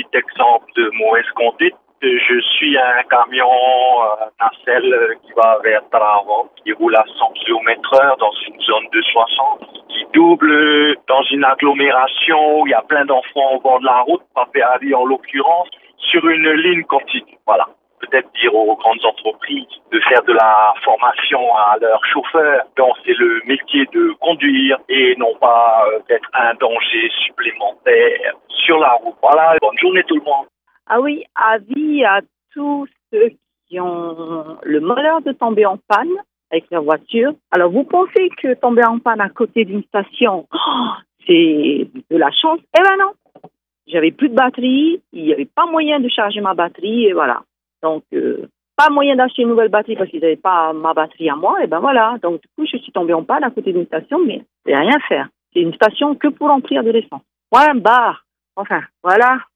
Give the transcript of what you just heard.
exemple de mauvaise conduite. Je suis un camion nacelle qui va vers Taravant, qui roule à 100 km/h dans une zone de 60, qui double dans une agglomération où il y a plein d'enfants au bord de la route, pas permis en l'occurrence, sur une ligne continue. Voilà. Peut-être dire aux grandes entreprises de faire de la formation à leurs chauffeurs, dont c'est le métier de conduire et non pas d'être un danger supplémentaire sur la route. Voilà, bonne journée tout le monde. Ah oui, avis à tous ceux qui ont le malheur de tomber en panne avec leur voiture. Alors, vous pensez que tomber en panne à côté d'une station, c'est de la chance? Eh ben non. J'avais plus de batterie, il n'y avait pas moyen de charger ma batterie, et voilà. Donc, pas moyen d'acheter une nouvelle batterie parce qu'ils n'avaient pas ma batterie à moi, et ben voilà. Donc, du coup, je suis tombée en panne à côté d'une station, mais c'est rien faire. C'est une station que pour remplir de l'essence. Ouais, un bar. Enfin, voilà.